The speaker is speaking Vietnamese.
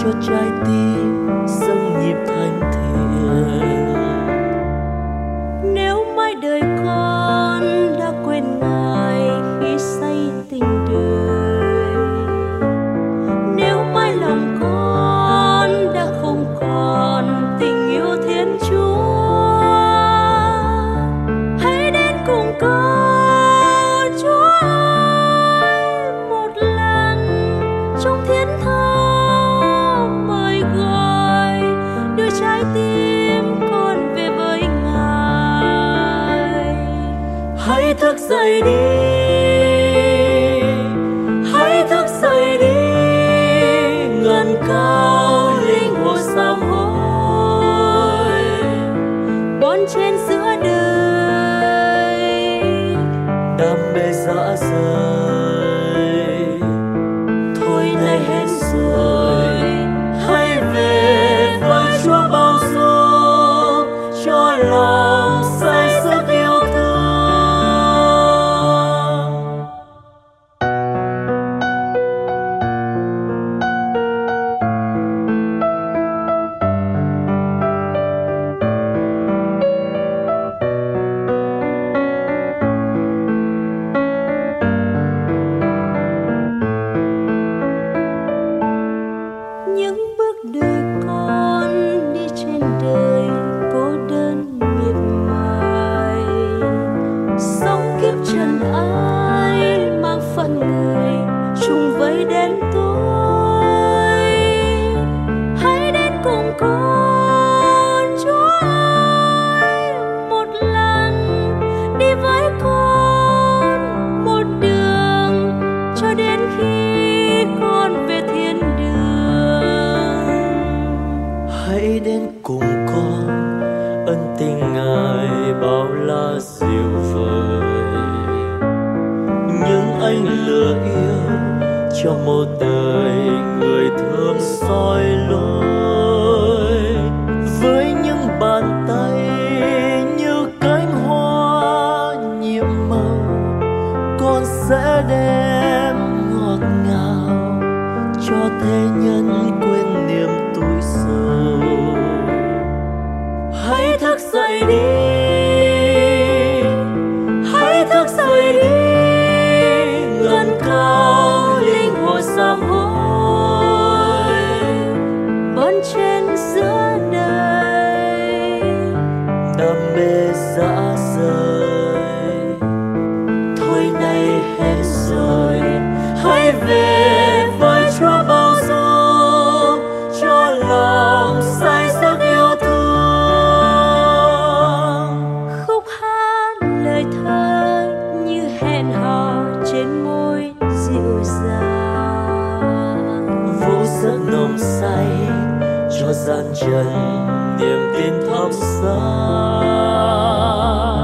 cho trái tim dâng nhịp thanh thiện. Nếu mai đời con đã quên Ngài khi say tình đời, nếu mai lòng con đã không còn tình yêu Thiên Chúa, hãy đến cùng con Chúa ơi một lần trong thiên thơ mời gọi, đưa trái tim con về với Ngài. Hãy thức dậy đi, hãy thức dậy đi, ngân cao linh hồn sám hối. Bon chen giữa đời Đam mê dã rời, thôi nay hết rồi. Hãy về với Chúa bao dung, cho lòng say sức yêu thương. những bước đời con đi trên đời cô đơn miệt mài, sống kiếp trần ai mang phận người chung với đến tôi. Hãy đến cùng con Chúa ơi một lần, đi với con một đường cho đến khi con về thiên đường. Hãy đến cùng con, ân tình Ngài bao la dịu vời. Những ánh lửa yêu cho một đời người thương soi lối. Với những bàn tay như cánh hoa nhiệm màu, con sẽ đem ngọt ngào cho thế nhân quên niềm tuổi sầu. Hãy thức dậy đi, hãy thức dậy đi, ngân cao linh hồn sám hối. Bon chen giữa đời Đam mê dã rời, thôi nay hết rồi. Hãy về với Chúa bao dung, cho lòng say sức yêu thương. khúc hát lời thơ như hẹn hò trên môi dịu dàng, Vũ rất nồng say cho gian trần niềm tin thắp sáng.